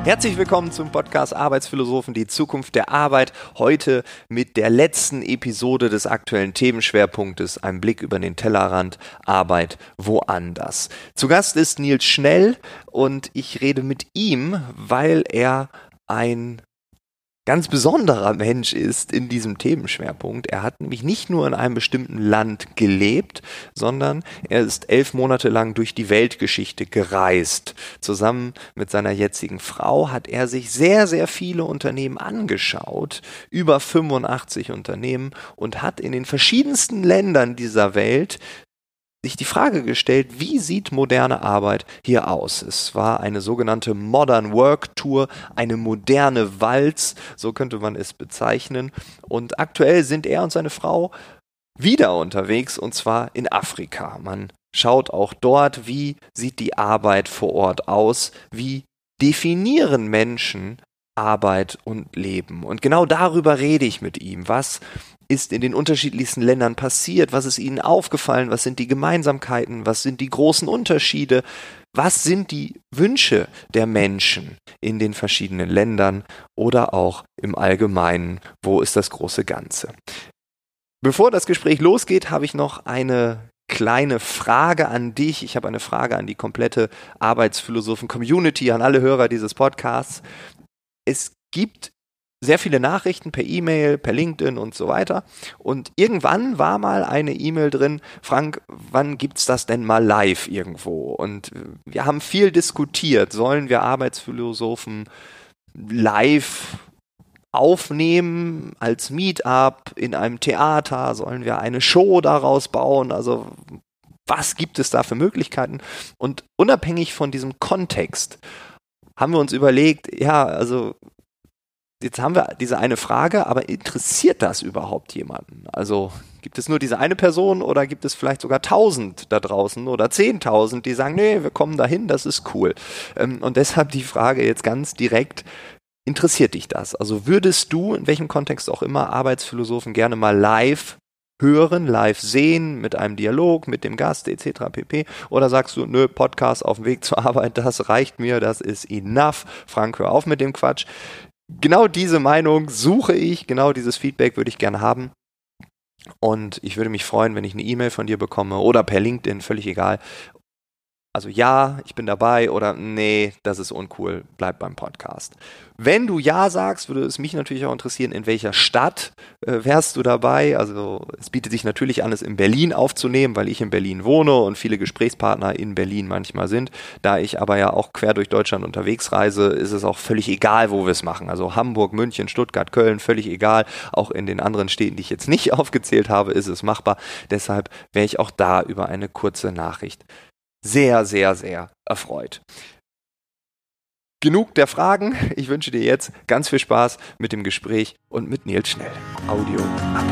Herzlich willkommen zum Podcast Arbeitsphilosophen, die Zukunft der Arbeit. Heute mit der letzten Episode des aktuellen Themenschwerpunktes, ein Blick über den Tellerrand, Arbeit woanders. Zu Gast ist Nils Schnell und ich rede mit ihm, weil er ein ganz besonderer Mensch ist in diesem Themenschwerpunkt. Er hat nämlich nicht nur in einem bestimmten Land gelebt, sondern er ist 11 Monate lang durch die Weltgeschichte gereist. Zusammen mit seiner jetzigen Frau hat er sich sehr, sehr viele Unternehmen angeschaut, über 85 Unternehmen, und hat in den verschiedensten Ländern dieser Welt sich die Frage gestellt, wie sieht moderne Arbeit hier aus? Es war eine sogenannte Modern Work Tour, eine moderne Walz, so könnte man es bezeichnen. Und aktuell sind er und seine Frau wieder unterwegs, und zwar in Afrika. Man schaut auch dort, wie sieht die Arbeit vor Ort aus, wie definieren Menschen Arbeit und Leben. Und genau darüber rede ich mit ihm. Was ist in den unterschiedlichsten Ländern passiert? Was ist ihnen aufgefallen? Was sind die Gemeinsamkeiten? Was sind die großen Unterschiede? Was sind die Wünsche der Menschen in den verschiedenen Ländern oder auch im Allgemeinen? Wo ist das große Ganze? Bevor das Gespräch losgeht, habe ich noch eine kleine Frage an dich. Ich habe eine Frage an die komplette Arbeitsphilosophen-Community, an alle Hörer dieses Podcasts. Es gibt sehr viele Nachrichten per E-Mail, per LinkedIn und so weiter. Und irgendwann war mal eine E-Mail drin: Frank, wann gibt's das denn mal live irgendwo? Und wir haben viel diskutiert. Sollen wir Arbeitsphilosophen live aufnehmen als Meetup in einem Theater? Sollen wir eine Show daraus bauen? Also was gibt es da für Möglichkeiten? Und unabhängig von diesem Kontext haben wir uns überlegt, ja, also jetzt haben wir diese eine Frage, aber interessiert das überhaupt jemanden? Also gibt es nur diese eine Person oder gibt es vielleicht sogar 1000 da draußen oder 10.000, die sagen, nee, wir kommen dahin, das ist cool. Und deshalb die Frage jetzt ganz direkt: Interessiert dich das? Also würdest du, in welchem Kontext auch immer, Arbeitsphilosophen gerne mal live hören, live sehen, mit einem Dialog, mit dem Gast etc. pp. Oder sagst du, nö, Podcast auf dem Weg zur Arbeit, das reicht mir, das ist enough. Frank, hör auf mit dem Quatsch. Genau diese Meinung suche ich, genau dieses Feedback würde ich gerne haben. Und ich würde mich freuen, wenn ich eine E-Mail von dir bekomme oder per LinkedIn, völlig egal. Also ja, ich bin dabei, oder nee, das ist uncool, bleib beim Podcast. Wenn du ja sagst, würde es mich natürlich auch interessieren, in welcher Stadt wärst du dabei? Also es bietet sich natürlich an, es in Berlin aufzunehmen, weil ich in Berlin wohne und viele Gesprächspartner in Berlin manchmal sind. Da ich aber ja auch quer durch Deutschland unterwegs reise, ist es auch völlig egal, wo wir es machen. Also Hamburg, München, Stuttgart, Köln, völlig egal. Auch in den anderen Städten, die ich jetzt nicht aufgezählt habe, ist es machbar. Deshalb wäre ich auch da über eine kurze Nachricht sehr, sehr, sehr erfreut. Genug der Fragen. Ich wünsche dir jetzt ganz viel Spaß mit dem Gespräch und mit Nils Schnell. Audio ab.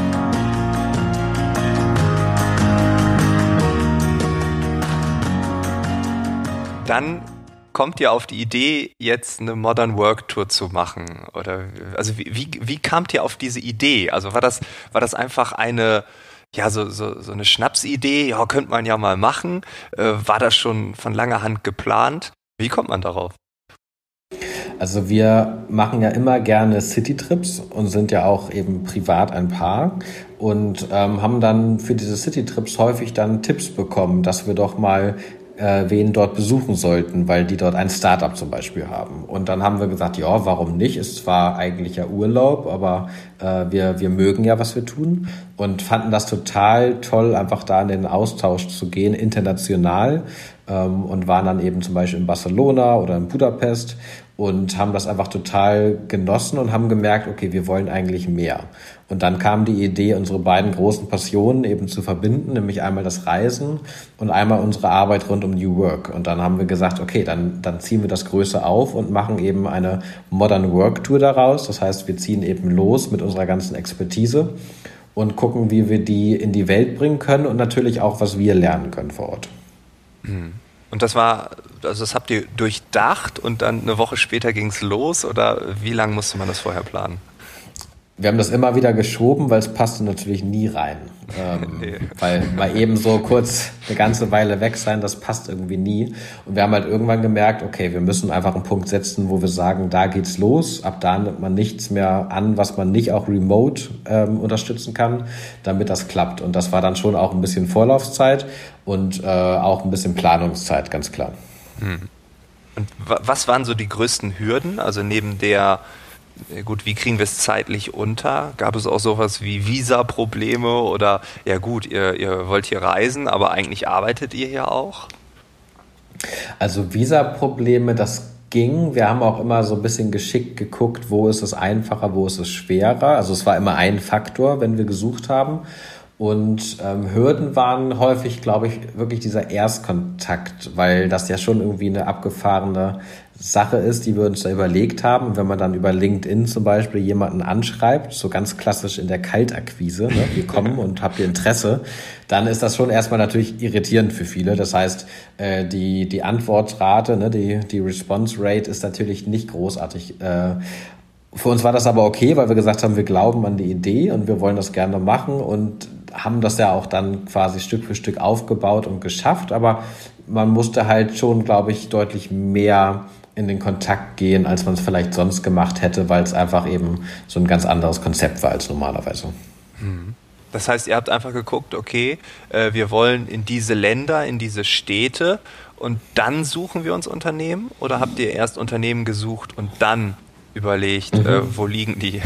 Dann kommt ihr auf die Idee, jetzt eine Modern Work Tour zu machen? Oder also wie kamt ihr auf diese Idee? Also war das einfach eine so eine Schnapsidee, ja, könnte man ja mal machen. War das schon von langer Hand geplant? Wie kommt man darauf? Also wir machen ja immer gerne Citytrips und sind ja auch eben privat ein Paar und haben dann für diese Citytrips häufig dann Tipps bekommen, dass wir doch mal wen dort besuchen sollten, weil die dort ein Startup zum Beispiel haben. Und dann haben wir gesagt, ja, warum nicht? Ist zwar eigentlich ja Urlaub, aber wir mögen ja, was wir tun, und fanden das total toll, einfach da in den Austausch zu gehen, international, und waren dann eben zum Beispiel in Barcelona oder in Budapest und haben das einfach total genossen und haben gemerkt, okay, wir wollen eigentlich mehr. Und dann kam die Idee, unsere beiden großen Passionen eben zu verbinden, nämlich einmal das Reisen und einmal unsere Arbeit rund um New Work. Und dann haben wir gesagt, okay, dann ziehen wir das Größe auf und machen eben eine Modern Work Tour daraus. Das heißt, wir ziehen eben los mit unserer ganzen Expertise und gucken, wie wir die in die Welt bringen können und natürlich auch, was wir lernen können vor Ort. Und das habt ihr durchdacht und dann eine Woche später ging es los, oder wie lange musste man das vorher planen? Wir haben das immer wieder geschoben, weil es passte natürlich nie rein. Nee. Weil mal eben so kurz eine ganze Weile weg sein, das passt irgendwie nie. Und wir haben halt irgendwann gemerkt, okay, wir müssen einfach einen Punkt setzen, wo wir sagen, da geht's los. Ab da nimmt man nichts mehr an, was man nicht auch remote unterstützen kann, damit das klappt. Und das war dann schon auch ein bisschen Vorlaufzeit und auch ein bisschen Planungszeit, ganz klar. Und was waren so die größten Hürden? Also neben der gut, wie kriegen wir es zeitlich unter? Gab es auch sowas wie Visa-Probleme oder, ja gut, ihr wollt hier reisen, aber eigentlich arbeitet ihr hier auch? Also Visa-Probleme, das ging. Wir haben auch immer so ein bisschen geschickt geguckt, wo ist es einfacher, wo ist es schwerer. Also es war immer ein Faktor, wenn wir gesucht haben. Und Hürden waren häufig, glaube ich, wirklich dieser Erstkontakt, weil das ja schon irgendwie eine abgefahrene Sache ist, die wir uns da überlegt haben. Und wenn man dann über LinkedIn zum Beispiel jemanden anschreibt, so ganz klassisch in der Kaltakquise, ne, wir kommen und habt ihr Interesse, dann ist das schon erstmal natürlich irritierend für viele. Das heißt, die Antwortrate, ne, die Response Rate ist natürlich nicht großartig. Für uns war das aber okay, weil wir gesagt haben, wir glauben an die Idee und wir wollen das gerne machen und haben das ja auch dann quasi Stück für Stück aufgebaut und geschafft. Aber man musste halt schon, glaube ich, deutlich mehr in den Kontakt gehen, als man es vielleicht sonst gemacht hätte, weil es einfach eben so ein ganz anderes Konzept war als normalerweise. Das heißt, ihr habt einfach geguckt, okay, wir wollen in diese Länder, in diese Städte und dann suchen wir uns Unternehmen? Oder habt ihr erst Unternehmen gesucht und dann überlegt, wo liegen die?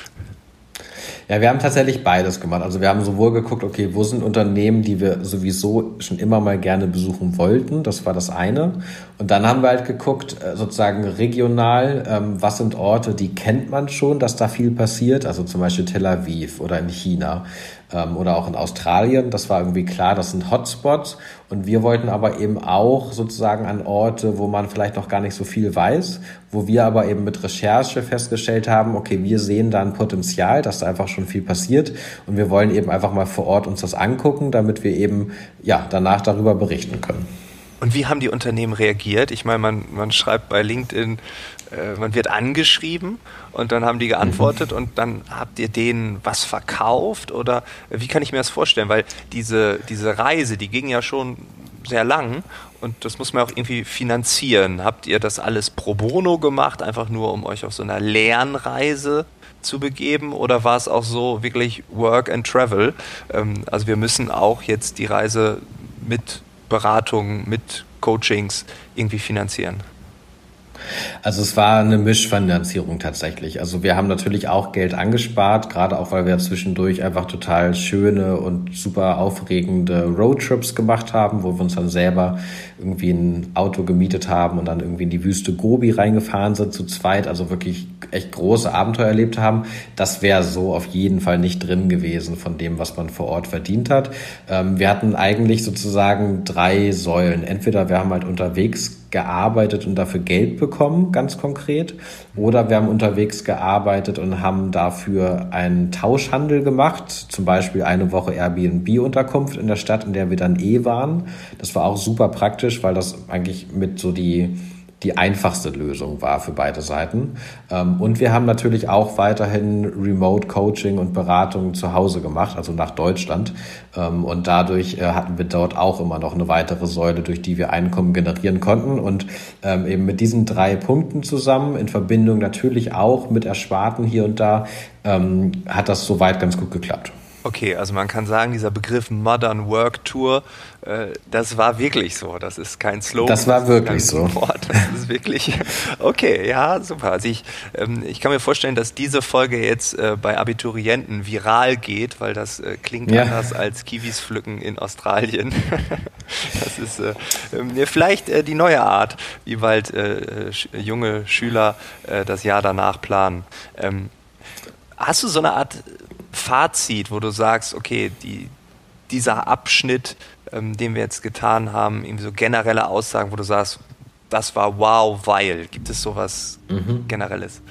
Ja, wir haben tatsächlich beides gemacht. Also wir haben sowohl geguckt, okay, wo sind Unternehmen, die wir sowieso schon immer mal gerne besuchen wollten. Das war das eine. Und dann haben wir halt geguckt, sozusagen regional, was sind Orte, die kennt man schon, dass da viel passiert. Also zum Beispiel Tel Aviv oder in China oder auch in Australien. Das war irgendwie klar, das sind Hotspots. Und wir wollten aber eben auch sozusagen an Orte, wo man vielleicht noch gar nicht so viel weiß, wo wir aber eben mit Recherche festgestellt haben, okay, wir sehen da ein Potenzial, dass da einfach schon viel passiert und wir wollen eben einfach mal vor Ort uns das angucken, damit wir eben ja danach darüber berichten können. Und wie haben die Unternehmen reagiert? Ich meine, man schreibt bei LinkedIn, man wird angeschrieben und dann haben die geantwortet und dann habt ihr denen was verkauft oder wie kann ich mir das vorstellen? Weil diese Reise, die ging ja schon sehr lang und das muss man auch irgendwie finanzieren. Habt ihr das alles pro bono gemacht, einfach nur um euch auf so einer Lernreise zu begeben oder war es auch so wirklich Work and Travel? Also wir müssen auch jetzt die Reise mit Beratung, mit Coachings irgendwie finanzieren. Also es war eine Mischfinanzierung tatsächlich. Also wir haben natürlich auch Geld angespart, gerade auch, weil wir zwischendurch einfach total schöne und super aufregende Roadtrips gemacht haben, wo wir uns dann selber irgendwie ein Auto gemietet haben und dann irgendwie in die Wüste Gobi reingefahren sind zu zweit, also wirklich echt große Abenteuer erlebt haben. Das wäre so auf jeden Fall nicht drin gewesen von dem, was man vor Ort verdient hat. Wir hatten eigentlich sozusagen 3 Säulen. Entweder wir haben halt unterwegs gearbeitet und dafür Geld bekommen, ganz konkret. Oder wir haben unterwegs gearbeitet und haben dafür einen Tauschhandel gemacht, zum Beispiel eine Woche Airbnb-Unterkunft in der Stadt, in der wir dann waren. Das war auch super praktisch, weil das eigentlich mit so die einfachste Lösung war für beide Seiten. Und wir haben natürlich auch weiterhin Remote-Coaching und Beratungen zu Hause gemacht, also nach Deutschland. Und dadurch hatten wir dort auch immer noch eine weitere Säule, durch die wir Einkommen generieren konnten. Und eben mit diesen 3 Punkten zusammen, in Verbindung natürlich auch mit Ersparten hier und da, hat das soweit ganz gut geklappt. Okay, also man kann sagen, dieser Begriff Modern Work Tour, das war wirklich so. Das ist kein Slogan. Das war wirklich so. Wort. Das ist wirklich, okay, ja, super. Also ich kann mir vorstellen, dass diese Folge jetzt bei Abiturienten viral geht, weil das klingt anders als Kiwis pflücken in Australien. Das ist vielleicht die neue Art, wie bald junge Schüler das Jahr danach planen. Hast du so eine Art Fazit, wo du sagst, okay, dieser Abschnitt, den wir jetzt getan haben, irgendwie so generelle Aussagen, wo du sagst, das war wow, weil, gibt es sowas Generelles?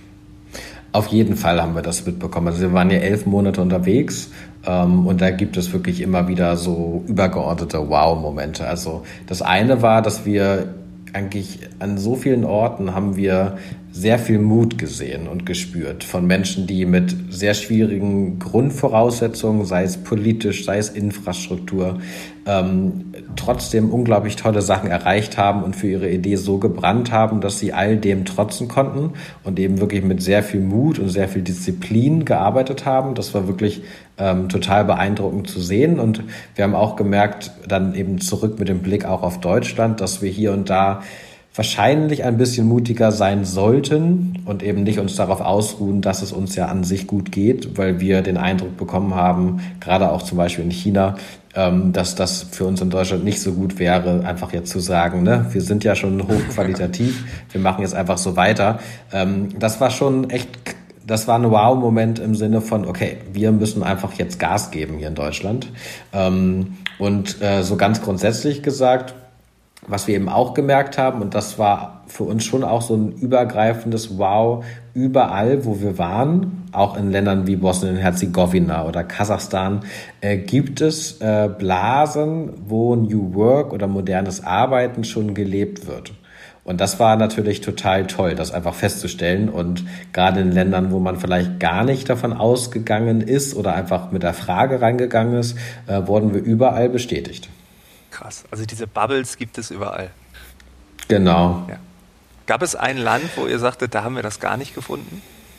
Auf jeden Fall haben wir das mitbekommen. Also wir waren ja 11 Monate unterwegs und da gibt es wirklich immer wieder so übergeordnete Wow-Momente. Also das eine war, dass wir eigentlich an so vielen Orten haben wir sehr viel Mut gesehen und gespürt von Menschen, die mit sehr schwierigen Grundvoraussetzungen, sei es politisch, sei es Infrastruktur, trotzdem unglaublich tolle Sachen erreicht haben und für ihre Idee so gebrannt haben, dass sie all dem trotzen konnten und eben wirklich mit sehr viel Mut und sehr viel Disziplin gearbeitet haben. Das war wirklich total beeindruckend zu sehen. Und wir haben auch gemerkt, dann eben zurück mit dem Blick auch auf Deutschland, dass wir hier und da wahrscheinlich ein bisschen mutiger sein sollten und eben nicht uns darauf ausruhen, dass es uns ja an sich gut geht, weil wir den Eindruck bekommen haben, gerade auch zum Beispiel in China, dass das für uns in Deutschland nicht so gut wäre, einfach jetzt zu sagen, ne, wir sind ja schon hochqualitativ, wir machen jetzt einfach so weiter. Das war schon echt, das war ein Wow-Moment im Sinne von, okay, wir müssen einfach jetzt Gas geben hier in Deutschland. Und so ganz grundsätzlich gesagt, was wir eben auch gemerkt haben, und das war für uns schon auch so ein übergreifendes Wow, überall, wo wir waren, auch in Ländern wie Bosnien-Herzegowina oder Kasachstan, gibt es Blasen, wo New Work oder modernes Arbeiten schon gelebt wird. Und das war natürlich total toll, das einfach festzustellen. Und gerade in Ländern, wo man vielleicht gar nicht davon ausgegangen ist oder einfach mit der Frage reingegangen ist, wurden wir überall bestätigt. Krass, also diese Bubbles gibt es überall. Genau. Ja. Gab es ein Land, wo ihr sagtet, da haben wir das gar nicht gefunden?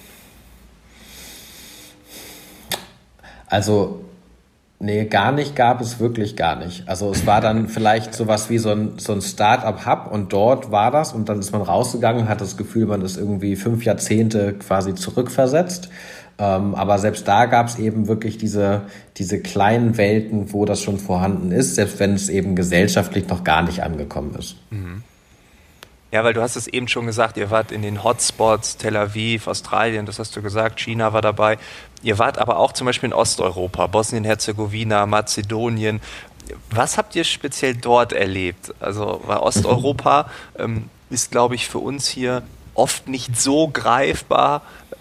Also, nee, gar nicht gab es wirklich gar nicht. Also es war dann vielleicht sowas wie so ein Start-up-Hub und dort war das und dann ist man rausgegangen und hat das Gefühl, man ist irgendwie 5 Jahrzehnte quasi zurückversetzt. Aber selbst da gab es eben wirklich diese kleinen Welten, wo das schon vorhanden ist, selbst wenn es eben gesellschaftlich noch gar nicht angekommen ist. Mhm. Ja, weil du hast es eben schon gesagt, ihr wart in den Hotspots, Tel Aviv, Australien, das hast du gesagt, China war dabei. Ihr wart aber auch zum Beispiel in Osteuropa, Bosnien-Herzegowina, Mazedonien. Was habt ihr speziell dort erlebt? Also, weil Osteuropa ist, glaube ich, für uns hier oft nicht so greifbar,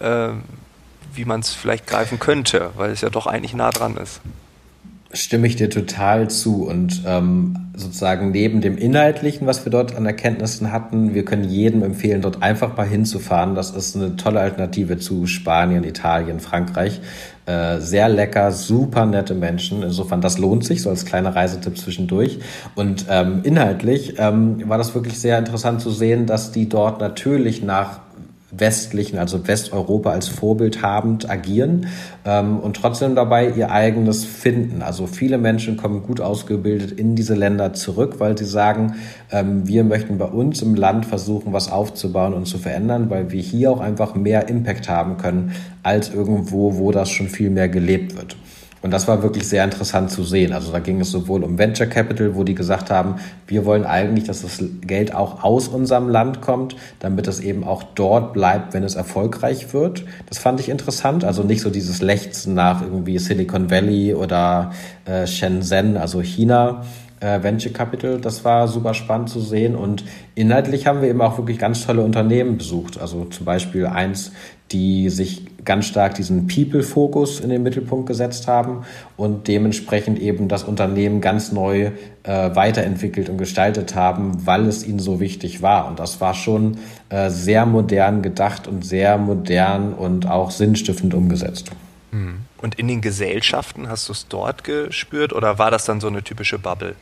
wie man es vielleicht greifen könnte, weil es ja doch eigentlich nah dran ist. Stimme ich dir total zu und sozusagen neben dem Inhaltlichen, was wir dort an Erkenntnissen hatten, wir können jedem empfehlen, dort einfach mal hinzufahren. Das ist eine tolle Alternative zu Spanien, Italien, Frankreich. Sehr lecker, super nette Menschen. Insofern, das lohnt sich, so als kleiner Reisetipp zwischendurch. Und inhaltlich war das wirklich sehr interessant zu sehen, dass die dort natürlich nach westlichen, also Westeuropa als Vorbild habend agieren und trotzdem dabei ihr eigenes finden. Also viele Menschen kommen gut ausgebildet in diese Länder zurück, weil sie sagen, wir möchten bei uns im Land versuchen, was aufzubauen und zu verändern, weil wir hier auch einfach mehr Impact haben können, als irgendwo, wo das schon viel mehr gelebt wird. Und das war wirklich sehr interessant zu sehen. Also da ging es sowohl um Venture Capital, wo die gesagt haben, wir wollen eigentlich, dass das Geld auch aus unserem Land kommt, damit es eben auch dort bleibt, wenn es erfolgreich wird. Das fand ich interessant. Also nicht so dieses Lechzen nach irgendwie Silicon Valley oder Shenzhen, also China. Venture Capital, das war super spannend zu sehen und inhaltlich haben wir eben auch wirklich ganz tolle Unternehmen besucht, also zum Beispiel eins, die sich ganz stark diesen People-Fokus in den Mittelpunkt gesetzt haben und dementsprechend eben das Unternehmen ganz neu weiterentwickelt und gestaltet haben, weil es ihnen so wichtig war und das war schon sehr modern gedacht und sehr modern und auch sinnstiftend umgesetzt. Und in den Gesellschaften, hast du es dort gespürt oder war das dann so eine typische Bubble?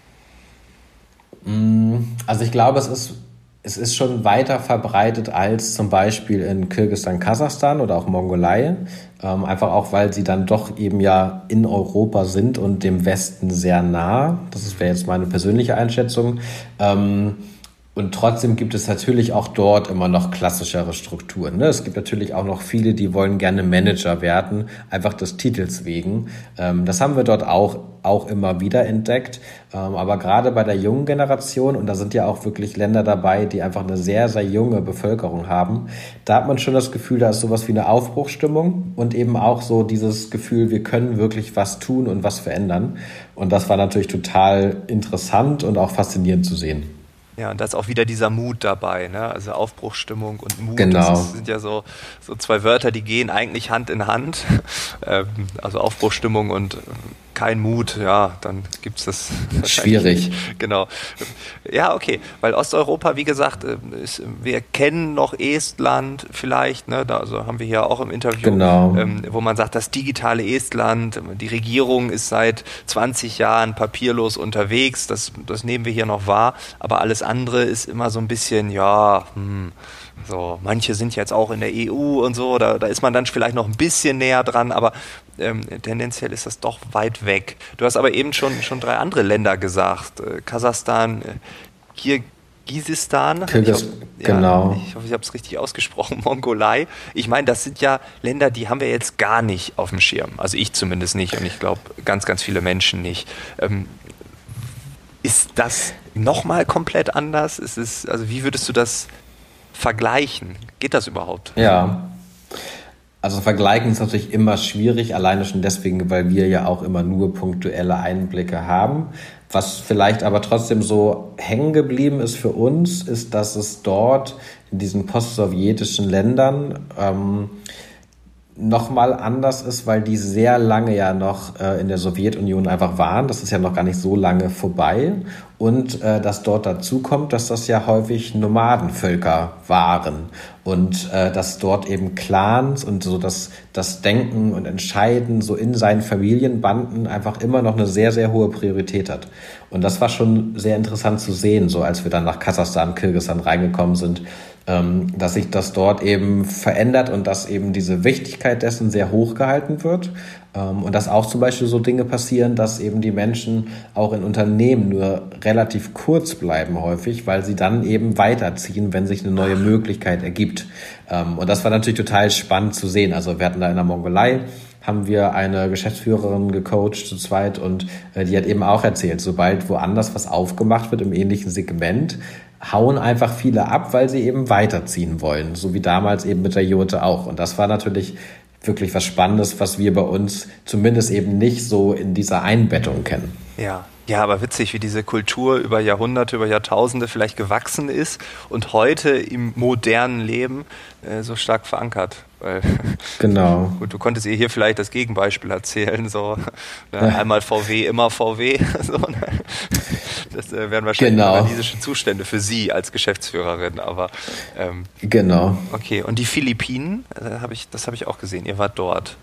Also ich glaube, es ist schon weiter verbreitet als zum Beispiel in Kirgisistan, Kasachstan oder auch Mongolei. Einfach auch, weil sie dann doch eben ja in Europa sind und dem Westen sehr nah. Das wäre jetzt meine persönliche Einschätzung. Und trotzdem gibt es natürlich auch dort immer noch klassischere Strukturen. Ne? Es gibt natürlich auch noch viele, die wollen gerne Manager werden, einfach des Titels wegen. Das haben wir dort auch immer wieder entdeckt. Aber gerade bei der jungen Generation, und da sind ja auch wirklich Länder dabei, die einfach eine sehr, sehr junge Bevölkerung haben, da hat man schon das Gefühl, da ist sowas wie eine Aufbruchsstimmung und eben auch so dieses Gefühl, wir können wirklich was tun und was verändern. Und das war natürlich total interessant und auch faszinierend zu sehen. Ja, und da ist auch wieder dieser Mut dabei, ne? Also Aufbruchsstimmung und Mut, genau. Das sind ja so zwei Wörter, die gehen eigentlich Hand in Hand. Also Aufbruchsstimmung und kein Mut, ja, dann gibt es das schwierig. Genau. Ja, okay, weil Osteuropa, wie gesagt, wir kennen noch Estland vielleicht, ne, da also haben wir hier auch im Interview, Genau. Wo man sagt, das digitale Estland, die Regierung ist seit 20 Jahren papierlos unterwegs, das nehmen wir hier noch wahr, aber alles andere ist immer so ein bisschen, ja, so, manche sind jetzt auch in der EU und so, da ist man dann vielleicht noch ein bisschen näher dran, aber tendenziell ist das doch weit weg. Du hast aber eben schon 3 andere Länder gesagt. Kasachstan, Kirgisistan. Genau. Ich hoffe, ich habe es richtig ausgesprochen. Mongolei. Ich meine, das sind ja Länder, die haben wir jetzt gar nicht auf dem Schirm. Also ich zumindest nicht und ich glaube ganz, ganz viele Menschen nicht. Ist das nochmal komplett anders? Also wie würdest du das vergleichen? Geht das überhaupt? Ja. Also vergleichen ist natürlich immer schwierig, alleine schon deswegen, weil wir ja auch immer nur punktuelle Einblicke haben. Was vielleicht aber trotzdem so hängen geblieben ist für uns, ist, dass es dort in diesen post-sowjetischen Ländern nochmal anders ist, weil die sehr lange ja noch in der Sowjetunion einfach waren. Das ist ja noch gar nicht so lange vorbei. Und dass dort dazu kommt, dass das ja häufig Nomadenvölker waren. Und dass dort eben Clans und so das Denken und Entscheiden so in seinen Familienbanden einfach immer noch eine sehr, sehr hohe Priorität hat. Und das war schon sehr interessant zu sehen, so als wir dann nach Kasachstan, Kirgisistan reingekommen sind, dass sich das dort eben verändert und dass eben diese Wichtigkeit dessen sehr hoch gehalten wird. Und dass auch zum Beispiel so Dinge passieren, dass eben die Menschen auch in Unternehmen nur relativ kurz bleiben häufig, weil sie dann eben weiterziehen, wenn sich eine neue Möglichkeit ergibt. Und das war natürlich total spannend zu sehen. Also wir hatten da in der Mongolei, haben wir eine Geschäftsführerin gecoacht zu zweit und die hat eben auch erzählt, sobald woanders was aufgemacht wird im ähnlichen Segment, hauen einfach viele ab, weil sie eben weiterziehen wollen, so wie damals eben mit der Jote auch. Und das war natürlich wirklich was Spannendes, was wir bei uns zumindest eben nicht so in dieser Einbettung kennen. Ja, aber witzig, wie diese Kultur über Jahrhunderte, über Jahrtausende vielleicht gewachsen ist und heute im modernen Leben so stark verankert. Weil, genau. Gut, du konntest ihr hier vielleicht das Gegenbeispiel erzählen, so einmal VW, immer VW. So, ne? Das wären wahrscheinlich paradiesische Zustände für Sie als Geschäftsführerin, aber genau. Okay, und die Philippinen, das habe ich auch gesehen, ihr wart dort.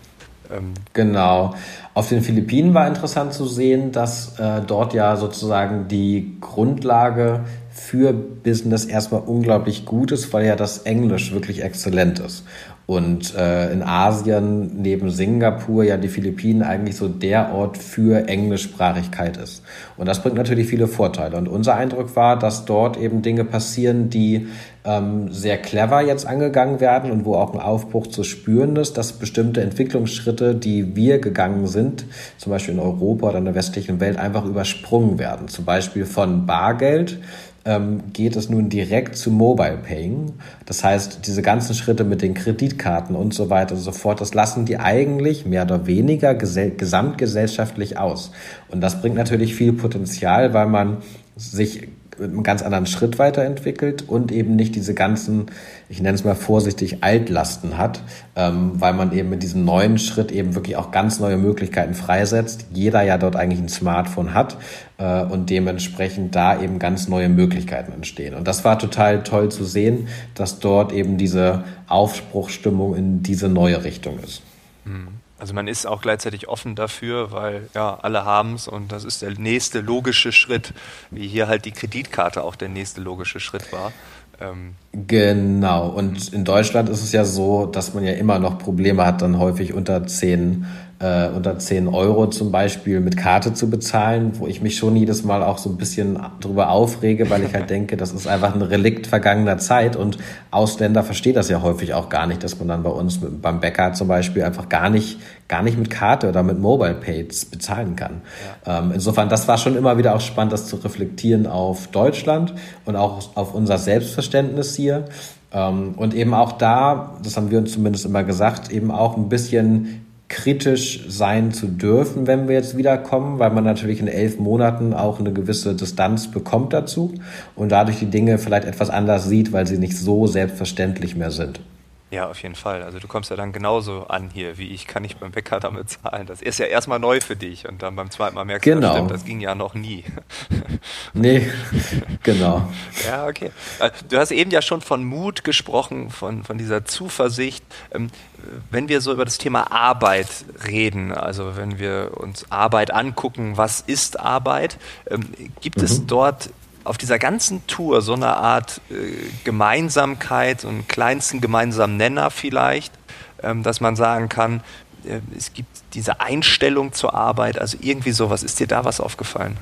Genau. Auf den Philippinen war interessant zu sehen, dass dort ja sozusagen die Grundlage für Business erstmal unglaublich gut ist, weil ja das Englisch wirklich exzellent ist. Und in Asien neben Singapur ja die Philippinen eigentlich so der Ort für Englischsprachigkeit ist. Und das bringt natürlich viele Vorteile. Und unser Eindruck war, dass dort eben Dinge passieren, die sehr clever jetzt angegangen werden und wo auch ein Aufbruch zu spüren ist, dass bestimmte Entwicklungsschritte, die wir gegangen sind, zum Beispiel in Europa oder in der westlichen Welt, einfach übersprungen werden. Zum Beispiel von Bargeld geht es nun direkt zu Mobile Paying. Das heißt, diese ganzen Schritte mit den Kreditkarten und so weiter und so fort, das lassen die eigentlich mehr oder weniger gesamtgesellschaftlich aus. Und das bringt natürlich viel Potenzial, weil man sich mit einem ganz anderen Schritt weiterentwickelt und eben nicht diese ganzen, ich nenne es mal vorsichtig, Altlasten hat, weil man eben mit diesem neuen Schritt eben wirklich auch ganz neue Möglichkeiten freisetzt. Jeder ja dort eigentlich ein Smartphone hat und dementsprechend da eben ganz neue Möglichkeiten entstehen. Und das war total toll zu sehen, dass dort eben diese Aufbruchsstimmung in diese neue Richtung ist. Also man ist auch gleichzeitig offen dafür, weil ja alle haben es und das ist der nächste logische Schritt, wie hier halt die Kreditkarte auch der nächste logische Schritt war. Genau, und in Deutschland ist es ja so, dass man ja immer noch Probleme hat, dann häufig unter 10 Euro zum Beispiel mit Karte zu bezahlen, wo ich mich schon jedes Mal auch so ein bisschen drüber aufrege, weil ich halt denke, das ist einfach ein Relikt vergangener Zeit und Ausländer verstehen das ja häufig auch gar nicht, dass man dann bei uns beim Bäcker zum Beispiel einfach gar nicht mit Karte oder mit Mobile Pays bezahlen kann. Ja. Insofern, das war schon immer wieder auch spannend, das zu reflektieren auf Deutschland und auch auf unser Selbstverständnis hier. Und eben auch da, das haben wir uns zumindest immer gesagt, eben auch ein bisschen kritisch sein zu dürfen, wenn wir jetzt wiederkommen, weil man natürlich in 11 Monaten auch eine gewisse Distanz bekommt dazu und dadurch die Dinge vielleicht etwas anders sieht, weil sie nicht so selbstverständlich mehr sind. Ja, auf jeden Fall. Also du kommst ja dann genauso an hier, wie ich, kann ich beim Bäcker damit zahlen. Das ist ja erstmal neu für dich und dann beim zweiten Mal merkst du, Genau. stimmt, das ging ja noch nie. Nee, genau. Ja, okay. Du hast eben ja schon von Mut gesprochen, von dieser Zuversicht. Wenn wir so über das Thema Arbeit reden, also wenn wir uns Arbeit angucken, was ist Arbeit, gibt es dort auf dieser ganzen Tour so eine Art Gemeinsamkeit, so einen kleinsten gemeinsamen Nenner vielleicht, dass man sagen kann, es gibt diese Einstellung zur Arbeit, also irgendwie sowas. Ist dir da was aufgefallen?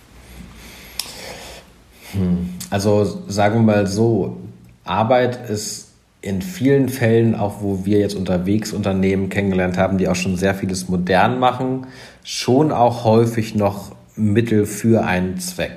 Also sagen wir mal so, Arbeit ist in vielen Fällen, auch wo wir jetzt unterwegs Unternehmen kennengelernt haben, die auch schon sehr vieles modern machen, schon auch häufig noch Mittel für einen Zweck.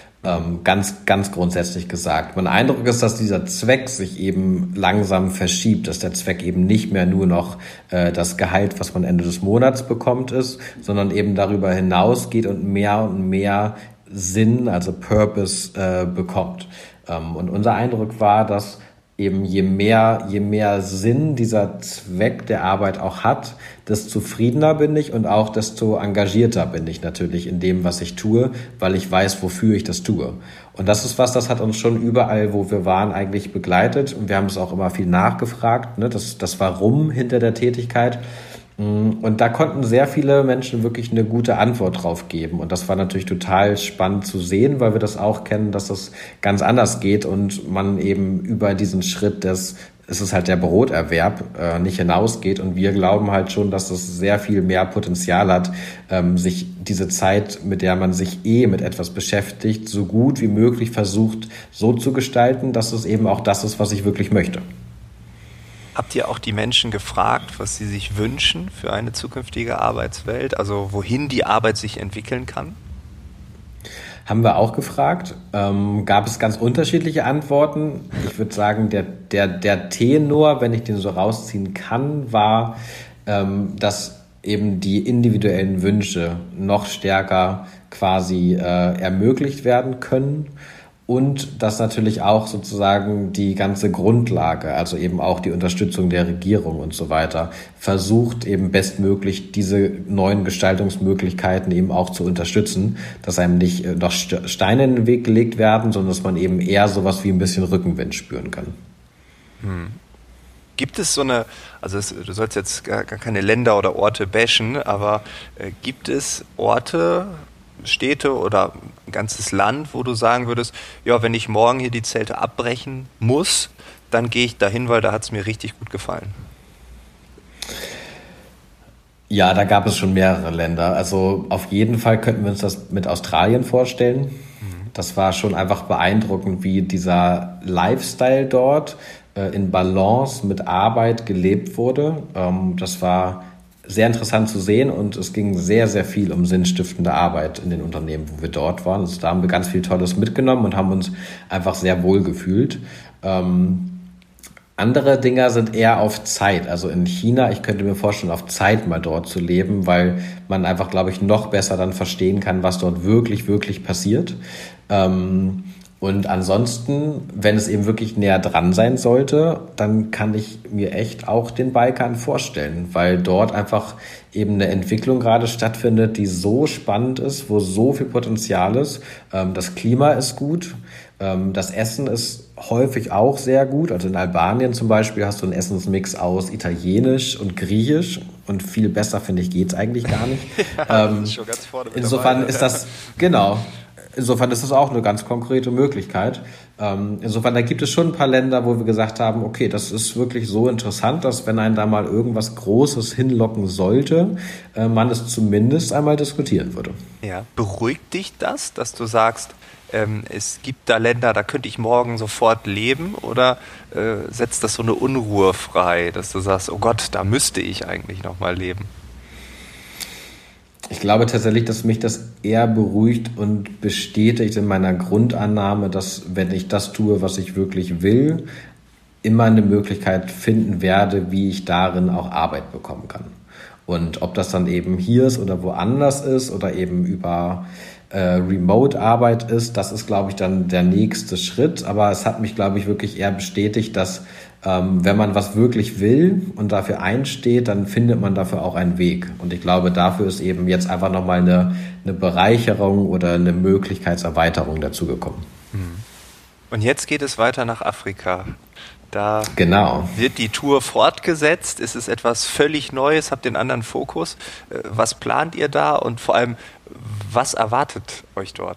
Ganz grundsätzlich gesagt. Mein Eindruck ist, dass dieser Zweck sich eben langsam verschiebt, dass der Zweck eben nicht mehr nur noch das Gehalt, was man Ende des Monats bekommt, ist, sondern eben darüber hinausgeht und mehr Sinn, also Purpose bekommt. Und unser Eindruck war, dass eben je mehr Sinn dieser Zweck der Arbeit auch hat, desto zufriedener bin ich und auch desto engagierter bin ich natürlich in dem, was ich tue, weil ich weiß, wofür ich das tue. Und das ist was, das hat uns schon überall, wo wir waren, eigentlich begleitet. Und wir haben es auch immer viel nachgefragt, ne? Das Warum hinter der Tätigkeit. Und da konnten sehr viele Menschen wirklich eine gute Antwort drauf geben. Und das war natürlich total spannend zu sehen, weil wir das auch kennen, dass das ganz anders geht und man eben über diesen Schritt es ist halt der Broterwerb, nicht hinausgeht. Und wir glauben halt schon, dass es sehr viel mehr Potenzial hat, sich diese Zeit, mit der man sich mit etwas beschäftigt, so gut wie möglich versucht, so zu gestalten, dass es eben auch das ist, was ich wirklich möchte. Habt ihr auch die Menschen gefragt, was sie sich wünschen für eine zukünftige Arbeitswelt, also wohin die Arbeit sich entwickeln kann? Haben wir auch gefragt. Gab es ganz unterschiedliche Antworten. Ich würde sagen, der Tenor, wenn ich den so rausziehen kann, war, dass eben die individuellen Wünsche noch stärker quasi ermöglicht werden können. Und dass natürlich auch sozusagen die ganze Grundlage, also eben auch die Unterstützung der Regierung und so weiter, versucht eben bestmöglich diese neuen Gestaltungsmöglichkeiten eben auch zu unterstützen, dass einem nicht noch Steine in den Weg gelegt werden, sondern dass man eben eher sowas wie ein bisschen Rückenwind spüren kann. Gibt es so eine, also du sollst jetzt gar keine Länder oder Orte bashen, aber gibt es Orte, Städte oder ein ganzes Land, wo du sagen würdest, ja, wenn ich morgen hier die Zelte abbrechen muss, dann gehe ich dahin, weil da hat es mir richtig gut gefallen? Ja, da gab es schon mehrere Länder. Also auf jeden Fall könnten wir uns das mit Australien vorstellen. Das war schon einfach beeindruckend, wie dieser Lifestyle dort in Balance mit Arbeit gelebt wurde. Das war sehr interessant zu sehen und es ging sehr, sehr viel um sinnstiftende Arbeit in den Unternehmen, wo wir dort waren. Also da haben wir ganz viel Tolles mitgenommen und haben uns einfach sehr wohl gefühlt. Andere Dinger sind eher auf Zeit. Also in China, ich könnte mir vorstellen, auf Zeit mal dort zu leben, weil man einfach, glaube ich, noch besser dann verstehen kann, was dort wirklich, wirklich passiert. Und ansonsten, wenn es eben wirklich näher dran sein sollte, dann kann ich mir echt auch den Balkan vorstellen, weil dort einfach eben eine Entwicklung gerade stattfindet, die so spannend ist, wo so viel Potenzial ist. Das Klima ist gut, das Essen ist häufig auch sehr gut. Also in Albanien zum Beispiel hast du einen Essensmix aus Italienisch und Griechisch und viel besser, finde ich, geht's eigentlich gar nicht. Ja, das ist schon ganz vorne mit insofern dabei. ist das, genau. Insofern ist das auch eine ganz konkrete Möglichkeit. Insofern, da gibt es schon ein paar Länder, wo wir gesagt haben, okay, das ist wirklich so interessant, dass wenn einen da mal irgendwas Großes hinlocken sollte, man es zumindest einmal diskutieren würde. Ja. Beruhigt dich das, dass du sagst, es gibt da Länder, da könnte ich morgen sofort leben, oder setzt das so eine Unruhe frei, dass du sagst, oh Gott, da müsste ich eigentlich noch mal leben? Ich glaube tatsächlich, dass mich das eher beruhigt und bestätigt in meiner Grundannahme, dass wenn ich das tue, was ich wirklich will, immer eine Möglichkeit finden werde, wie ich darin auch Arbeit bekommen kann. Und ob das dann eben hier ist oder woanders ist oder eben über Remote-Arbeit ist, das ist, glaube ich, dann der nächste Schritt. Aber es hat mich, glaube ich, wirklich eher bestätigt, dass Wenn man was wirklich will und dafür einsteht, dann findet man dafür auch einen Weg. Und ich glaube, dafür ist eben jetzt einfach nochmal eine Bereicherung oder eine Möglichkeitserweiterung dazugekommen. Und jetzt geht es weiter nach Afrika. Da Genau. wird die Tour fortgesetzt. Es ist etwas völlig Neues, habt den anderen Fokus. Was plant ihr da und vor allem, was erwartet euch dort?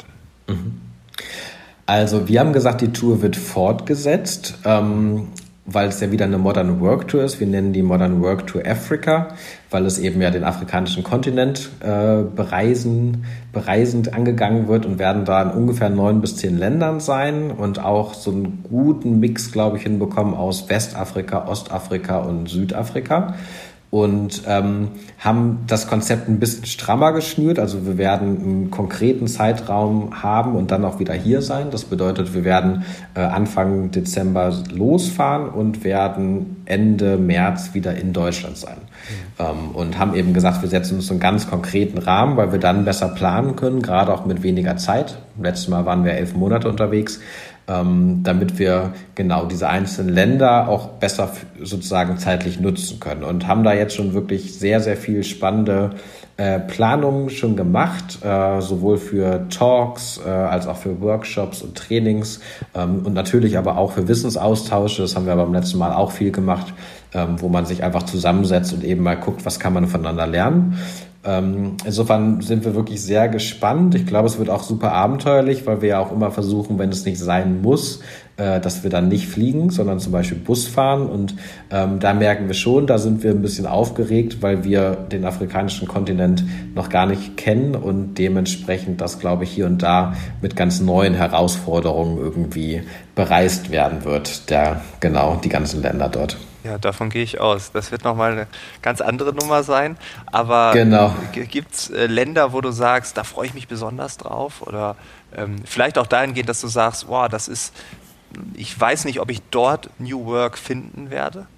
Also wir haben gesagt, die Tour wird fortgesetzt, weil es ja wieder eine Modern Work Tour ist. Wir nennen die Modern Work Tour Africa, weil es eben ja den afrikanischen Kontinent bereisend angegangen wird und werden da in ungefähr 9 bis 10 Ländern sein und auch so einen guten Mix, glaube ich, hinbekommen aus Westafrika, Ostafrika und Südafrika. Und haben das Konzept ein bisschen strammer geschnürt. Also wir werden einen konkreten Zeitraum haben und dann auch wieder hier sein. Das bedeutet, wir werden Anfang Dezember losfahren und werden Ende März wieder in Deutschland sein. Und haben eben gesagt, wir setzen uns einen ganz konkreten Rahmen, weil wir dann besser planen können, gerade auch mit weniger Zeit. Letztes Mal waren wir 11 Monate unterwegs. Damit wir genau diese einzelnen Länder auch besser sozusagen zeitlich nutzen können und haben da jetzt schon wirklich sehr, sehr viel spannende Planungen schon gemacht, sowohl für Talks als auch für Workshops und Trainings und natürlich aber auch für Wissensaustausche. Das haben wir beim letzten Mal auch viel gemacht, wo man sich einfach zusammensetzt und eben mal guckt, was kann man voneinander lernen. Insofern sind wir wirklich sehr gespannt. Ich glaube, es wird auch super abenteuerlich, weil wir ja auch immer versuchen, wenn es nicht sein muss, dass wir dann nicht fliegen, sondern zum Beispiel Bus fahren. Und da merken wir schon, da sind wir ein bisschen aufgeregt, weil wir den afrikanischen Kontinent noch gar nicht kennen und dementsprechend das, glaube ich, hier und da mit ganz neuen Herausforderungen irgendwie bereist werden wird, die ganzen Länder dort. Ja, davon gehe ich aus. Das wird nochmal eine ganz andere Nummer sein. Aber gibt es Länder, wo du sagst, da freue ich mich besonders drauf? Oder vielleicht auch dahingehend, dass du sagst, wow, ich weiß nicht, ob ich dort New Work finden werde?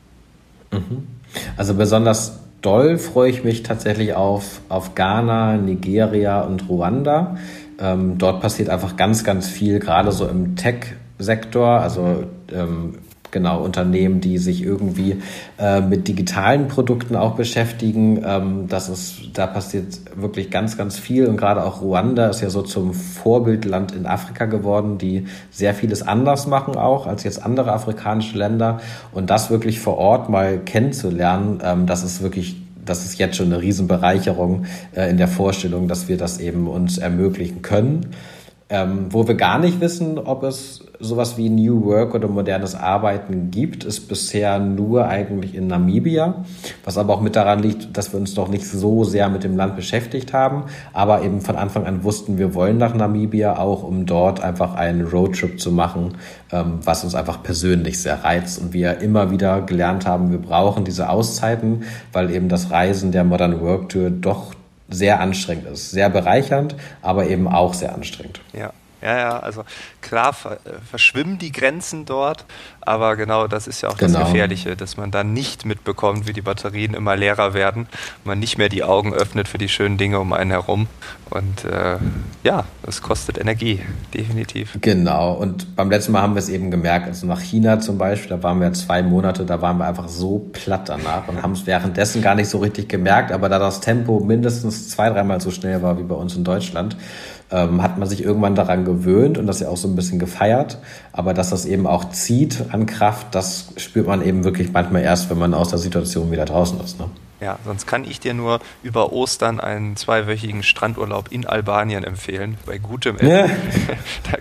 Also besonders doll freue ich mich tatsächlich auf Ghana, Nigeria und Ruanda. Dort passiert einfach ganz, ganz viel, gerade so im Tech-Sektor, also Unternehmen, die sich irgendwie mit digitalen Produkten auch beschäftigen. Da passiert wirklich ganz, ganz viel. Und gerade auch Ruanda ist ja so zum Vorbildland in Afrika geworden, die sehr vieles anders machen auch als jetzt andere afrikanische Länder. Und das wirklich vor Ort mal kennenzulernen, das ist jetzt schon eine Riesenbereicherung in der Vorstellung, dass wir das eben uns ermöglichen können. Wo wir gar nicht wissen, ob es sowas wie New Work oder modernes Arbeiten gibt, ist bisher nur eigentlich in Namibia, was aber auch mit daran liegt, dass wir uns noch nicht so sehr mit dem Land beschäftigt haben, aber eben von Anfang an wussten, wir wollen nach Namibia auch, um dort einfach einen Roadtrip zu machen, was uns einfach persönlich sehr reizt und wir immer wieder gelernt haben, wir brauchen diese Auszeiten, weil eben das Reisen der Modern Work Tour doch sehr anstrengend ist. Sehr bereichernd, aber eben auch sehr anstrengend. Ja, also klar verschwimmen die Grenzen dort, aber genau das ist ja auch das Gefährliche, dass man dann nicht mitbekommt, wie die Batterien immer leerer werden, man nicht mehr die Augen öffnet für die schönen Dinge um einen herum und es kostet Energie, definitiv. Genau, und beim letzten Mal haben wir es eben gemerkt, also nach China zum Beispiel, da waren wir 2 Monate, da waren wir einfach so platt danach und haben es währenddessen gar nicht so richtig gemerkt, aber da das Tempo mindestens 2-3 Mal so schnell war wie bei uns in Deutschland, hat man sich irgendwann daran gewöhnt und das ja auch so ein bisschen gefeiert. Aber dass das eben auch zieht an Kraft, das spürt man eben wirklich manchmal erst, wenn man aus der Situation wieder draußen ist. Ne? Ja, sonst kann ich dir nur über Ostern einen 2-wöchigen Strandurlaub in Albanien empfehlen, bei gutem Essen. Ja. Da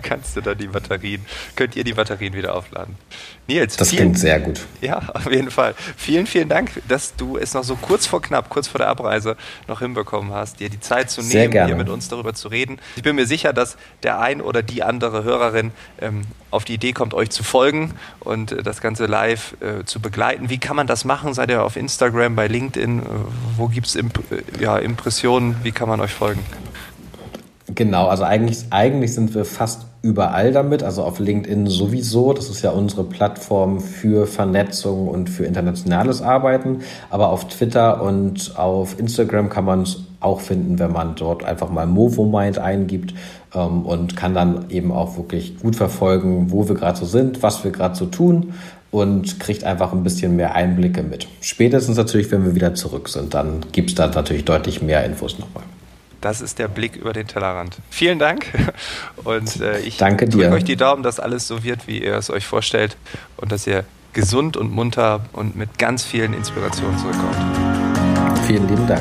könnt ihr die Batterien wieder aufladen. Nils, das klingt sehr gut. Ja, auf jeden Fall. Vielen, vielen Dank, dass du es noch so kurz vor der Abreise noch hinbekommen hast, dir die Zeit zu nehmen, hier mit uns darüber zu reden. Ich bin mir sicher, dass der ein oder die andere Hörerin auf die Idee kommt, euch zu folgen und das Ganze live zu begleiten. Wie kann man das machen? Seid ihr auf Instagram, bei LinkedIn? Wo gibt es Impressionen? Wie kann man euch folgen? Genau, also eigentlich sind wir fast überall damit, also auf LinkedIn sowieso. Das ist ja unsere Plattform für Vernetzung und für internationales Arbeiten. Aber auf Twitter und auf Instagram kann man es auch finden, wenn man dort einfach mal Movomind eingibt und kann dann eben auch wirklich gut verfolgen, wo wir gerade so sind, was wir gerade so tun. und kriegt einfach ein bisschen mehr Einblicke mit. Spätestens natürlich, wenn wir wieder zurück sind, dann gibt es da natürlich deutlich mehr Infos nochmal. Das ist der Blick über den Tellerrand. Vielen Dank und ich drücke euch die Daumen, dass alles so wird, wie ihr es euch vorstellt und dass ihr gesund und munter und mit ganz vielen Inspirationen zurückkommt. Vielen lieben Dank.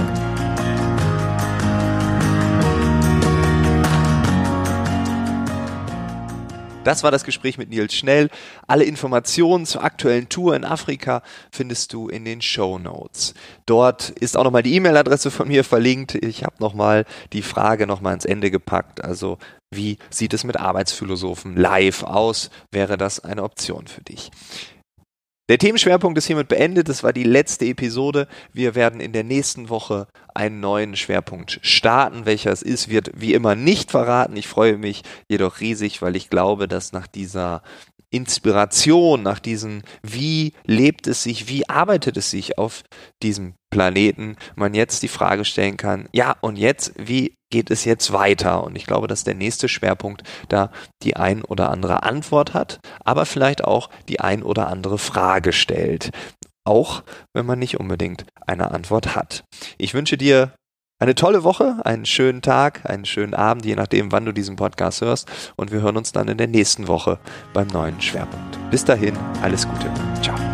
Das war das Gespräch mit Nils Schnell. Alle Informationen zur aktuellen Tour in Afrika findest du in den Shownotes. Dort ist auch nochmal die E-Mail-Adresse von mir verlinkt. Ich habe nochmal die Frage nochmal ans Ende gepackt. Also wie sieht es mit Arbeitsphilosophen live aus? Wäre das eine Option für dich? Der Themenschwerpunkt ist hiermit beendet. Das war die letzte Episode. Wir werden in der nächsten Woche einen neuen Schwerpunkt starten. Welcher es ist, wird wie immer nicht verraten. Ich freue mich jedoch riesig, weil ich glaube, dass nach dieser Inspiration, nach diesem, wie lebt es sich, wie arbeitet es sich auf diesem Planeten, man jetzt die Frage stellen kann, ja und jetzt, wie geht es jetzt weiter? Und ich glaube, dass der nächste Schwerpunkt da die ein oder andere Antwort hat, aber vielleicht auch die ein oder andere Frage stellt. Auch wenn man nicht unbedingt eine Antwort hat. Ich wünsche dir eine tolle Woche, einen schönen Tag, einen schönen Abend, je nachdem, wann du diesen Podcast hörst. Und wir hören uns dann in der nächsten Woche beim neuen Schwerpunkt. Bis dahin, alles Gute. Ciao.